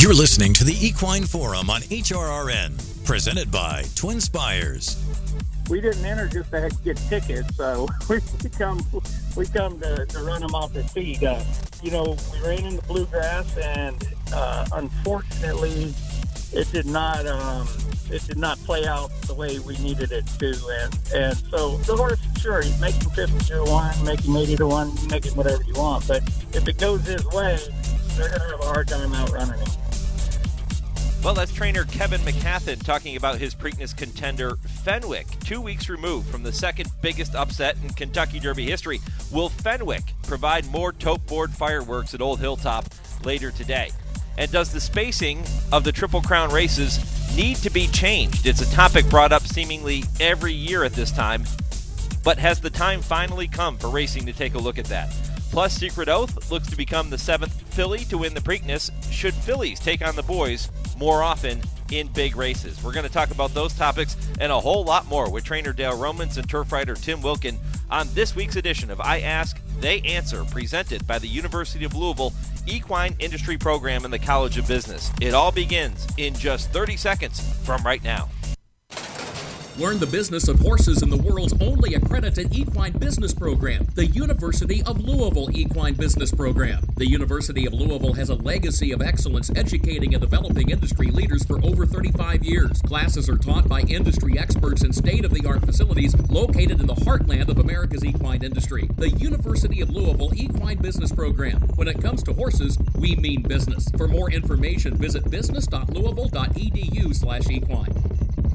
You're listening to the Equine Forum on HRRN, presented by Twin Spires. We didn't enter just to get tickets, so we come to run them off the feed. We ran in the bluegrass, and unfortunately, it did not play out the way we needed it to. And so the horse, sure, you make him 50-1, make him 80-1, make him whatever you want. But if it goes his way, they're going to have a hard time outrunning him. Well, that's trainer Kevin McCathan talking about his Preakness contender Fenwick, 2 weeks removed from the second biggest upset in Kentucky Derby history. Will Fenwick provide more tote board fireworks at Old Hilltop later today? And does the spacing of the Triple Crown races need to be changed? It's a topic brought up seemingly every year at this time, but has the time finally come for racing to take a look at that? Plus, Secret Oath looks to become the seventh filly to win the Preakness. Should fillies take on the boys more often in big races? We're going to talk about those topics and a whole lot more with trainer Dale Romans and turf rider Tim Wilkin on this week's edition of I Ask, They Answer, presented by the University of Louisville Equine Industry Program in the College of Business. It all begins in just 30 seconds from right now. Learn the business of horses in the world's only accredited equine business program, the University of Louisville Equine Business Program. The University of Louisville has a legacy of excellence educating and developing industry leaders for over 35 years. Classes are taught by industry experts in state-of-the-art facilities located in the heartland of America's equine industry. The University of Louisville Equine Business Program. When it comes to horses, we mean business. For more information, visit business.louisville.edu/equine.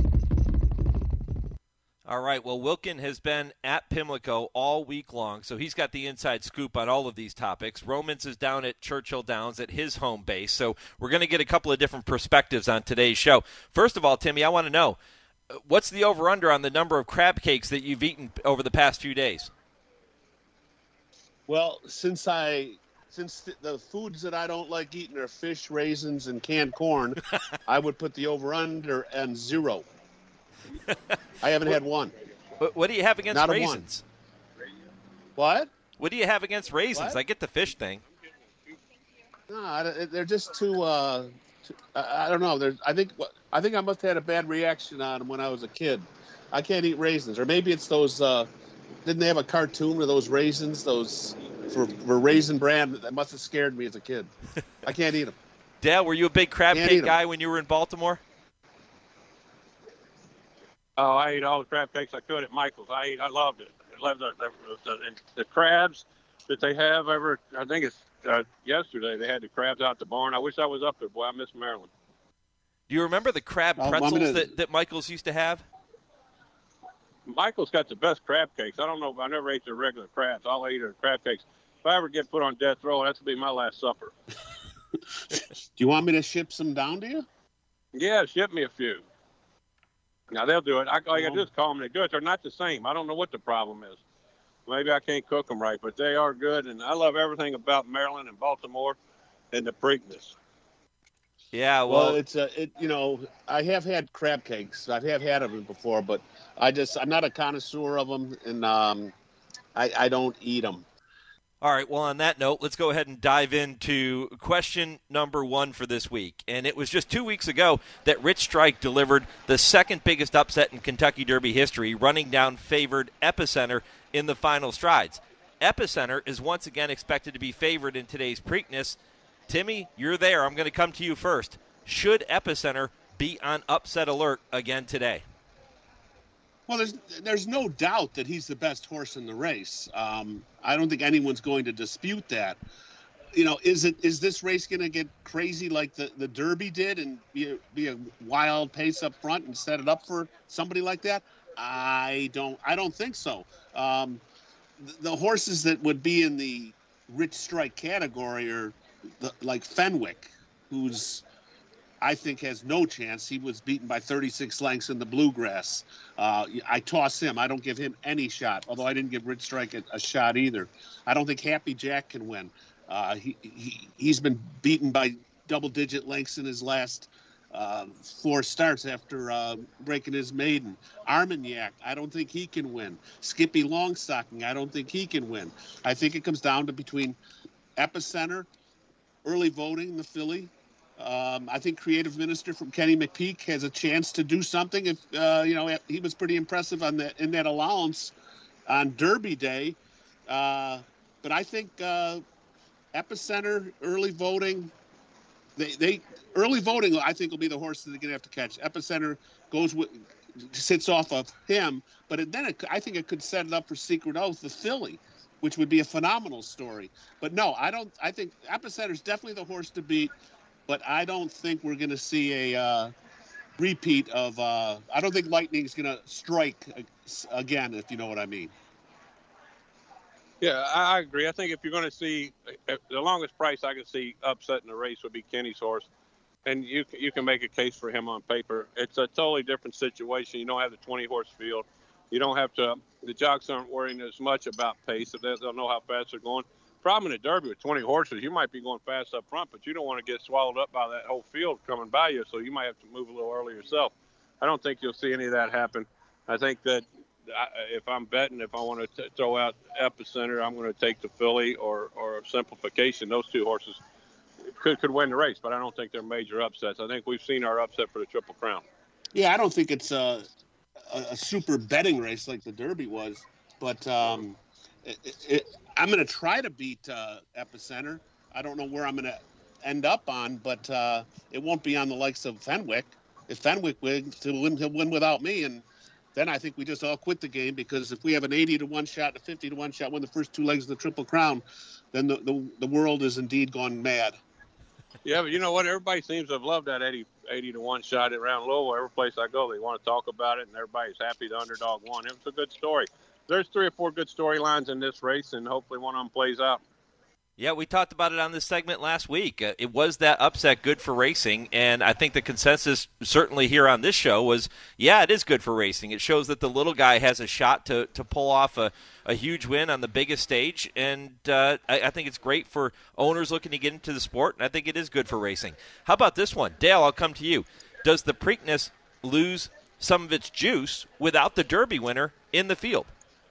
All right, well, Wilkin has been at Pimlico all week long, so he's got the inside scoop on all of these topics. Romans is down at Churchill Downs at his home base, so we're going to get a couple of different perspectives on today's show. First of all, Timmy, I want to know, what's the over-under on the number of crab cakes that you've eaten over the past few days? Well, since the foods that I don't like eating are fish, raisins, and canned corn, I would put the over-under and 0. I haven't had one. What do you have against raisins? What? What do you have against raisins? What? I get the fish thing. No, they're just too. I don't know. I think I must have had a bad reaction on them when I was a kid. I can't eat raisins, or maybe it's those. Didn't they have a cartoon with those raisins? Those for Raisin Bran that must have scared me as a kid. I can't eat them. Dale, were you a big crab cake guy when you were in Baltimore? Oh, I ate all the crab cakes I could at Michael's. I loved it. I loved the crabs that they have I think it's yesterday they had the crabs out the barn. I wish I was up there. Boy, I miss Maryland. Do you remember the crab pretzels that Michael's used to have? Michael's got the best crab cakes. I don't know. I never ate the regular crabs. All I eat are crab cakes. If I ever get put on death row, that's going to be my last supper. Do you want me to ship some down to you? Yeah, ship me a few. Now, they'll do it. All you got to do is call them. They do it. They're not the same. I don't know what the problem is. Maybe I can't cook them right, but they are good. And I love everything about Maryland and Baltimore and the Preakness. Yeah, well it's I have had crab cakes. I have had them before, but I'm not a connoisseur of them, and I don't eat them. All right, well, on that note, let's go ahead and dive into question number 1 for this week. And it was just 2 weeks ago that Rich Strike delivered the second biggest upset in Kentucky Derby history, running down favored Epicenter in the final strides. Epicenter is once again expected to be favored in today's Preakness. Timmy, you're there. I'm going to come to you first. Should Epicenter be on upset alert again today? Well, there's no doubt that he's the best horse in the race. I don't think anyone's going to dispute that. Is this race going to get crazy like the Derby did and be a wild pace up front and set it up for somebody like that? I don't think so. The horses that would be in the Rich Strike category are like Fenwick, who's I think has no chance. He was beaten by 36 lengths in the Bluegrass. I toss him. I don't give him any shot, although I didn't give Rich Strike a shot either. I don't think Happy Jack can win. He's been beaten by double-digit lengths in his last 4 starts after breaking his maiden. Armagnac, I don't think he can win. Skippy Longstocking, I don't think he can win. I think it comes down to between Epicenter, early voting, the filly, I think creative minister from Kenny McPeak has a chance to do something. If he was pretty impressive in that allowance on Derby Day. But I think Epicenter, early voting, early voting, I think, will be the horse that they're going to have to catch. Epicenter sits off of him, but I think it could set it up for Secret Oath, the filly, which would be a phenomenal story. But no, I think Epicenter's definitely the horse to beat, but I don't think we're going to see a repeat of, I don't think Lightning's going to strike again, if you know what I mean. Yeah, I agree. I think if you're going to see the longest price I could see upset in the race would be Kenny's horse. And you can make a case for him on paper. It's a totally different situation. You don't have the 20-horse field. You don't have to – the jocks aren't worrying as much about pace. They'll know how fast they're going. Problem in the Derby with 20 horses, you might be going fast up front, but you don't want to get swallowed up by that whole field coming by you, so you might have to move a little early yourself. I don't think you'll see any of that happen. I think that if I'm betting, if I want to throw out Epicenter, I'm going to take the filly or Simplification. Those two horses could win the race, but I don't think they're major upsets. I think we've seen our upset for the Triple Crown. Yeah, I don't think it's a super betting race like the Derby was, but I'm going to try to beat Epicenter. I don't know where I'm going to end up on, but it won't be on the likes of Fenwick. If Fenwick wins, he'll win without me, and then I think we just all quit the game, because if we have an 80-1 shot and a 50-1 shot, win the first two legs of the Triple Crown, then the world is indeed gone mad. Yeah, but you know what? Everybody seems to have loved that 80-1 shot around Louisville. Every place I go, they want to talk about it, and everybody's happy the underdog won. It was a good story. There's 3 or 4 good storylines in this race, and hopefully one of them plays out. Yeah, we talked about it on this segment last week. It was that upset good for racing, and I think the consensus certainly here on this show was, yeah, it is good for racing. It shows that the little guy has a shot to pull off a huge win on the biggest stage, and I think it's great for owners looking to get into the sport, and I think it is good for racing. How about this one? Dale, I'll come to you. Does the Preakness lose some of its juice without the Derby winner in the field?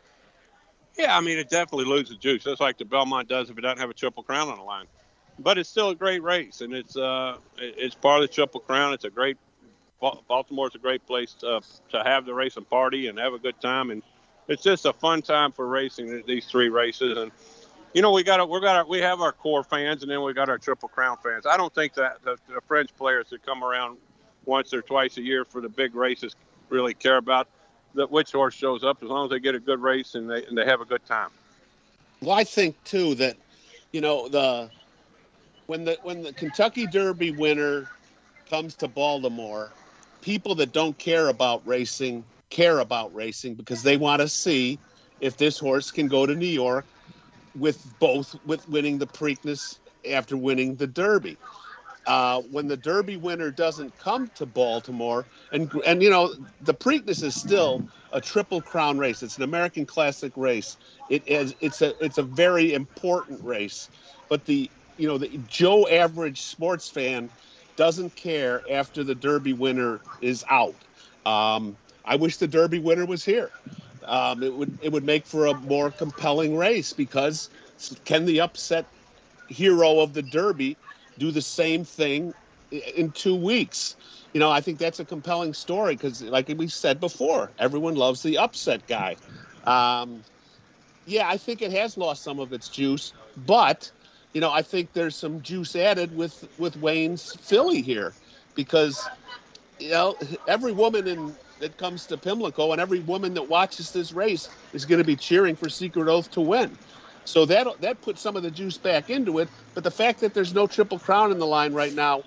Yeah, I mean, it definitely loses juice, just like the Belmont does if it doesn't have a Triple Crown on the line. But it's still a great race, and it's part of the Triple Crown. It's a great Baltimore's a great place to have the race and party and have a good time, and it's just a fun time for racing these 3 races. And you know, we have our core fans, and then we got our Triple Crown fans. I don't think that the French players that come around once or twice a year for the big races really care about which horse shows up, as long as they get a good race and they have a good time. Well, I think too that, you know, when the Kentucky Derby winner comes to Baltimore, people that don't care about racing because they want to see if this horse can go to New York with winning the Preakness after winning the Derby. When the Derby winner doesn't come to Baltimore, and you know, the Preakness is still a Triple Crown race. It's an American Classic race. It's a very important race, but the Joe average sports fan doesn't care after the Derby winner is out. I wish the Derby winner was here. It would make for a more compelling race, because can the upset hero of the Derby do the same thing in 2 weeks? You know, I think that's a compelling story, because like we said before, everyone loves the upset guy. Yeah, I think it has lost some of its juice, but you know, I think there's some juice added with Wayne's filly here, because you know, every woman that comes to Pimlico and every woman that watches this race is going to be cheering for Secret Oath to win. So that puts some of the juice back into it. But the fact that there's no Triple Crown in the line right now,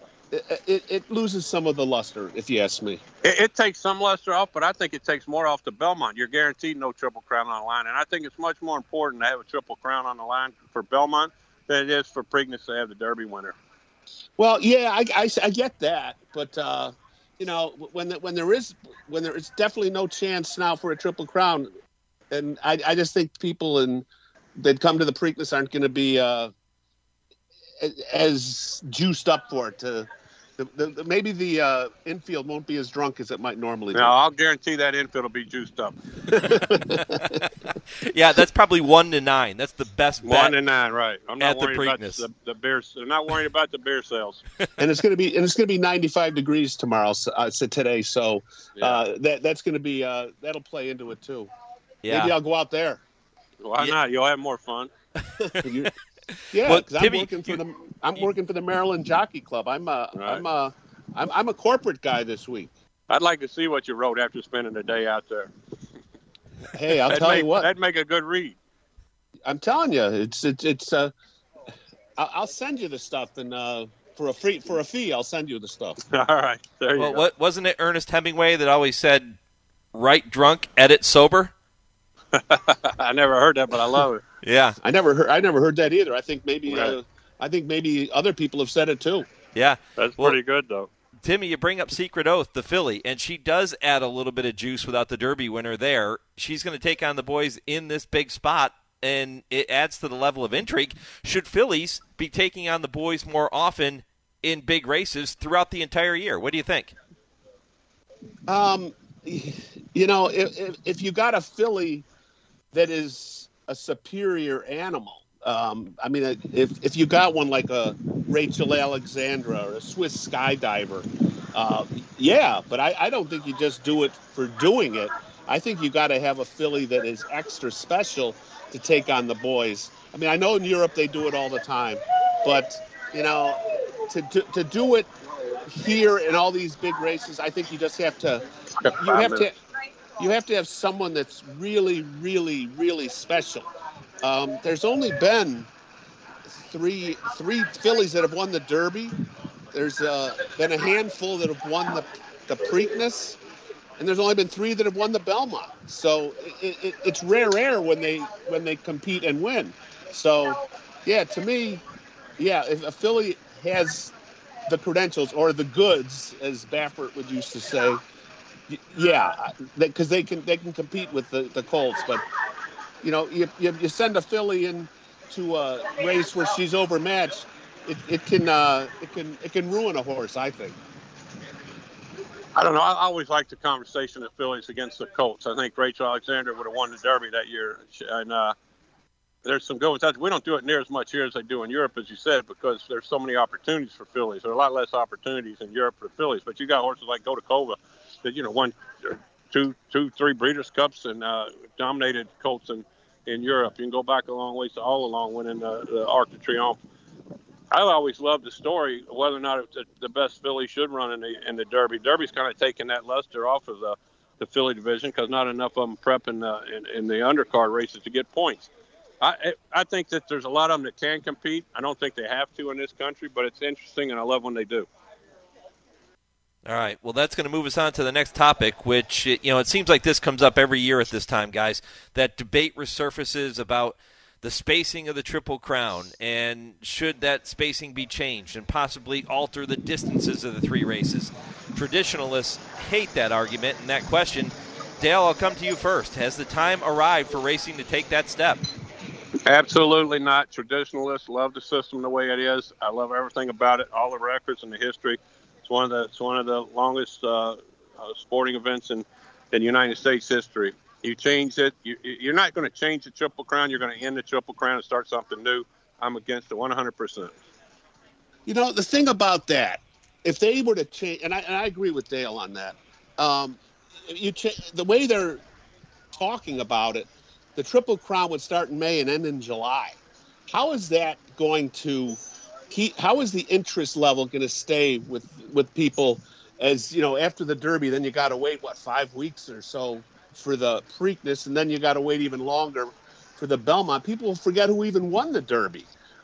it loses some of the luster, if you ask me. It takes some luster off, but I think it takes more off the Belmont. You're guaranteed no Triple Crown on the line, and I think it's much more important to have a Triple Crown on the line for Belmont than it is for Preakness to have the Derby winner. Well, yeah, I get that, but you know, when there is definitely no chance now for a Triple Crown, and I just think people that come to the Preakness aren't going to be as juiced up for it. Maybe the infield won't be as drunk as it might normally be. No, I'll guarantee that infield will be juiced up. Yeah, that's probably 1-9. That's the best bet. 1-9, right? I'm not at the worried about Preakness. the beer. I'm not worried about the beer sales. And it's going to be 95 degrees tomorrow. So today, so that's going to be that'll play into it too. Yeah. Maybe I'll go out there. Why not? You'll have more fun. Yeah, Well, because Timmy, I'm working for the Maryland Jockey Club. I'm a corporate guy this week. I'd like to see what you wrote after spending the day out there. Hey, I'll tell you what. That'd make a good read. I'm telling you, it's. I'll send you the stuff, and for a fee, I'll send you the stuff. All right, there you go. Wasn't it Ernest Hemingway that always said, "Write drunk, edit sober"? I never heard that, but I love it. Yeah, I never heard that either. I think maybe other people have said it too. yeah. That's pretty good, though. Timmy, you bring up Secret Oath, the filly, and she does add a little bit of juice without the Derby winner there. She's going to take on the boys in this big spot, and it adds to the level of intrigue. Should fillies be taking on the boys more often in big races throughout the entire year? What do you think? If you got a filly that is a superior animal, if you got one like a Rachel Alexandra or a Swiss Skydiver, but I don't think you just do it for doing it. I think you got to have a filly that is extra special to take on the boys. I mean, I know in Europe they do it all the time, but to do it here in all these big races, I think you just have to. You have to have someone that's really, really, really special. There's only been three fillies that have won the Derby. There's been a handful that have won the Preakness, and there's only been 3 that have won the Belmont. So it's rare when they compete and win. So yeah, to me, if a filly has the credentials or the goods, as Baffert would used to say, because they can compete with the colts, but. You send a filly into a race where she's overmatched, it can ruin a horse, I think. I don't know. I always like the conversation of fillies against the colts. I think Rachel Alexander would have won the Derby that year, and there's some good ones. We don't do it near as much here as they do in Europe, as you said, because there's so many opportunities for fillies. There are a lot less opportunities in Europe for fillies, but you got horses like Godakova that won 2-3 Breeders' Cups and dominated colts in Europe. You can go back a long ways to All Along winning the Arc de Triomphe. I always loved the story of whether or not the best filly should run in the Derby. Derby's kind of taken that luster off of the filly division because not enough of them prep in the undercard races to get points. I think that there's a lot of them that can compete. I don't think they have to in this country, but it's interesting, and I love when they do. All right. Well, that's going to move us on to the next topic, which, it seems like this comes up every year at this time, guys. That debate resurfaces about the spacing of the Triple Crown, and should that spacing be changed and possibly alter the distances of the 3 races. Traditionalists hate that argument and that question. Dale, I'll come to you first. Has the time arrived for racing to take that step? Absolutely not. Traditionalists love the system the way it is. I love everything about it, all the records and the history. It's one of the longest sporting events in United States history. You change it. You're not going to change the Triple Crown. You're going to end the Triple Crown and start something new. I'm against it 100%. The thing about that, if they were to change, and I agree with Dale on that, the way they're talking about it, the Triple Crown would start in May and end in July. How is that going to how is the interest level going to stay with people as, after the Derby, then you got to wait, 5 weeks or so for the Preakness, and then you got to wait even longer for the Belmont. People will forget who even won the Derby.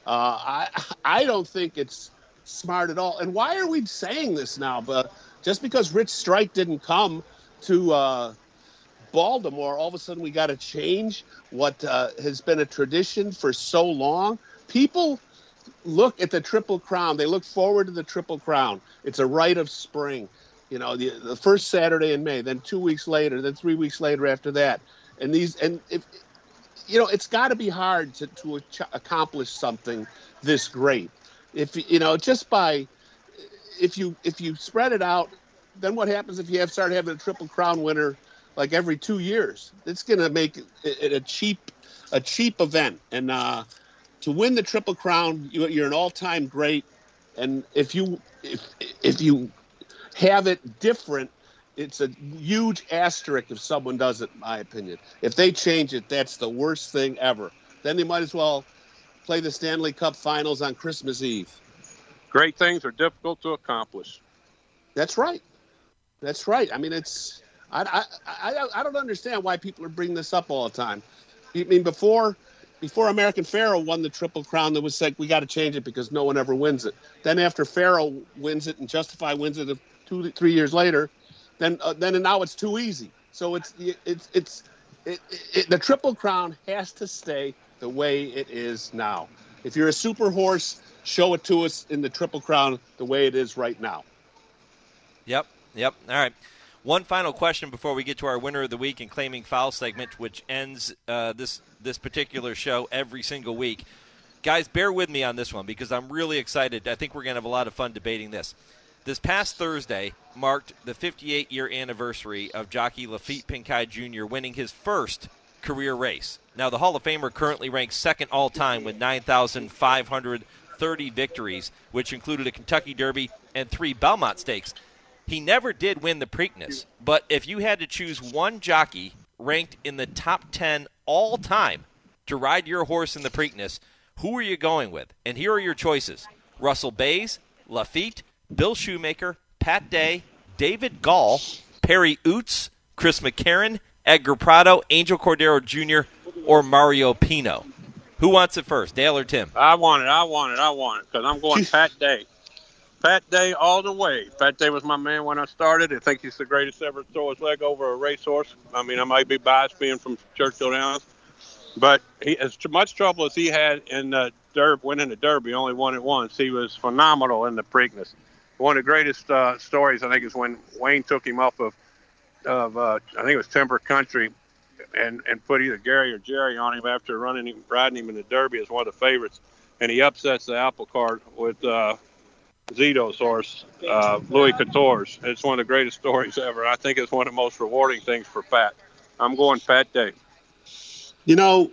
I don't think it's smart at all. And why are we saying this now? But just because Rich Strike didn't come to Baltimore, all of a sudden we got to change what has been a tradition for so long. People look at the Triple Crown. They look forward to the Triple Crown. It's a rite of spring. The first Saturday in May, then 2 weeks later, then 3 weeks later after that. It's got to be hard to accomplish something this great. If you spread it out, then what happens if you start having a Triple Crown winner like every 2 years. It's going to make it a cheap event. And to win the Triple Crown, you're an all-time great. And if you have it different, it's a huge asterisk if someone does it, in my opinion. If they change it, that's the worst thing ever. Then they might as well play the Stanley Cup Finals on Christmas Eve. Great things are difficult to accomplish. That's right. That's right. I mean, I don't understand why people are bringing this up all the time. I mean, before American Pharoah won the Triple Crown, there was like, we got to change it because no one ever wins it. Then after Pharoah wins it and Justify wins it 2-3 years later, then now it's too easy. So the Triple Crown has to stay the way it is now. If you're a super horse, show it to us in the Triple Crown the way it is right now. Yep. All right. One final question before we get to our winner of the week and claiming foul segment, which ends this particular show every single week. Guys, bear with me on this one because I'm really excited. I think we're going to have a lot of fun debating this. This past Thursday marked the 58-year anniversary of jockey Lafitte Pincay Jr. winning his first career race. Now, the Hall of Famer currently ranks second all-time with 9,530 victories, which included a Kentucky Derby and 3 Belmont Stakes. He never did win the Preakness, but if you had to choose one jockey ranked in the top 10 all-time to ride your horse in the Preakness, who are you going with? And here are your choices. Russell Bays, Lafitte, Bill Shoemaker, Pat Day, David Gall, Perry Oots, Chris McCarron, Edgar Prado, Angel Cordero Jr., or Mario Pino. Who wants it first, Dale or Tim? I want it, because I'm going Pat Day. Pat Day all the way. Pat Day was my man when I started. I think he's the greatest ever to throw his leg over a racehorse. I mean, I might be biased being from Churchill Downs, but he, as much trouble as he had in the winning the Derby, only won it once. He was phenomenal in the Preakness. One of the greatest stories, I think, is when Wayne took him off of I think it was Timber Country, and put either Gary or Jerry on him after riding him in the Derby as one of the favorites, and he upsets the apple cart with Zito's horse, Louis Quatorze. It's one of the greatest stories ever. I think it's one of the most rewarding things for Pat. I'm going Pat Day. You know,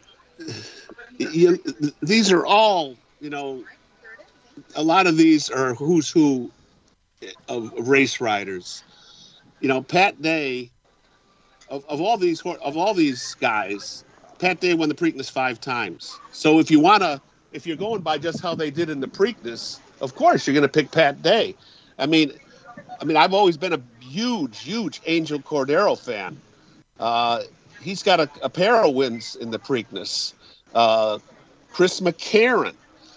these are all, a lot of these are who's who of race riders. Pat Day, of all these guys, Pat Day won the Preakness 5 times. So if you're going by just how they did in the Preakness, of course you're going to pick Pat Day. I mean, I've always been a huge Angel Cordero fan. He's got a pair of wins in the Preakness. Chris McCarron,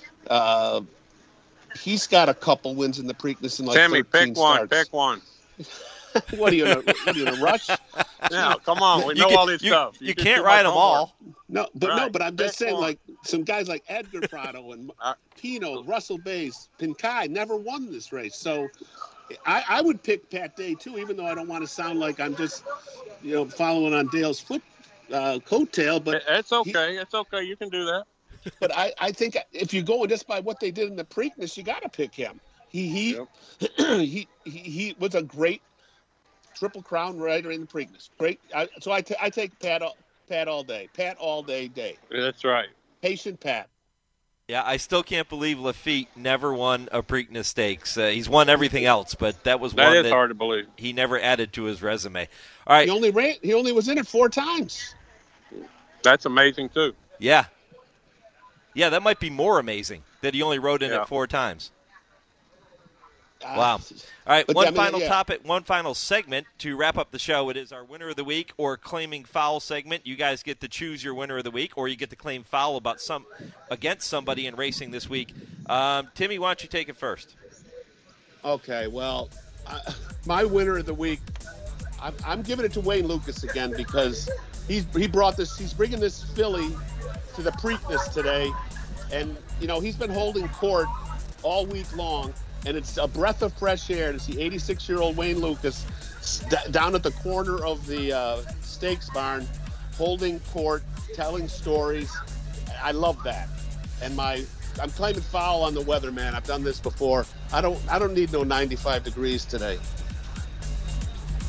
he's got a couple wins in the Preakness in like Timmy, 13 starts. Pick one. What are you in a rush? No, come on. We know all this stuff. You can't ride them all. No, but I'm just saying, one. like some guys like Edgar Prado and Pino, Russell Bays, Pincay never won this race. So I would pick Pat Day too, even though I don't want to sound like I'm just following on Dale's coattail. But it's okay. It's okay. You can do that. But I think if you're going just by what they did in the Preakness, you got to pick him. He was a great Triple Crown rider in the Preakness. Great. So I take Pat all day. Pat all day. That's right. Patient Pat. Yeah, I still can't believe Lafitte never won a Preakness Stakes. He's won everything else, but that was one that is hard to believe. He never added to his resume. All right. He only was in it 4 times. That's amazing too. Yeah. Yeah, that might be more amazing that he only rode in it 4 times. Wow. All right, one final segment to wrap up the show. It is our winner of the week or claiming foul segment. You guys get to choose your winner of the week, or you get to claim foul against somebody in racing this week. Timmy, why don't you take it first? Okay, well, my winner of the week, I'm giving it to Wayne Lukas again because he's bringing this filly to the Preakness today, and he's been holding court all week long. And it's a breath of fresh air to see 86-year-old Wayne Lukas down at the corner of the stakes barn, holding court, telling stories. I love that. And I'm claiming foul on the weatherman. I've done this before. I don't need no 95 degrees today.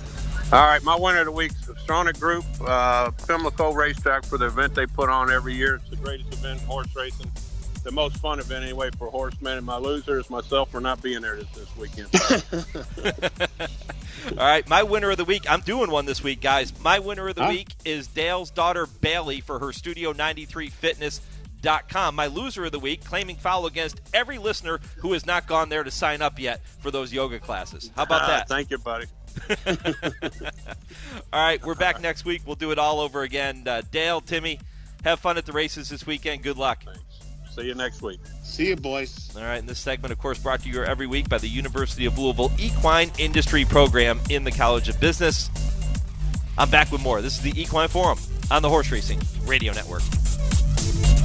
All right, my winner of the week is Stronach Group, Pimlico Racetrack, for the event they put on every year. It's the greatest event in horse racing, the most fun event anyway for horsemen. And my loser is myself for not being there this weekend. All right, my winner of the week, I'm doing one this week, guys. My winner of the week is Dale's daughter, Bailey, for her Studio93Fitness.com. My loser of the week, claiming foul against every listener who has not gone there to sign up yet for those yoga classes. How about that? Thank you, buddy. All right, we're back next week. We'll do it all over again. Dale, Timmy, have fun at the races this weekend. Good luck. Thanks. See you next week. See you, boys. All right, and this segment, of course, brought to you every week by the University of Louisville Equine Industry Program in the College of Business. I'm back with more. This is the Equine Forum on the Horse Racing Radio Network.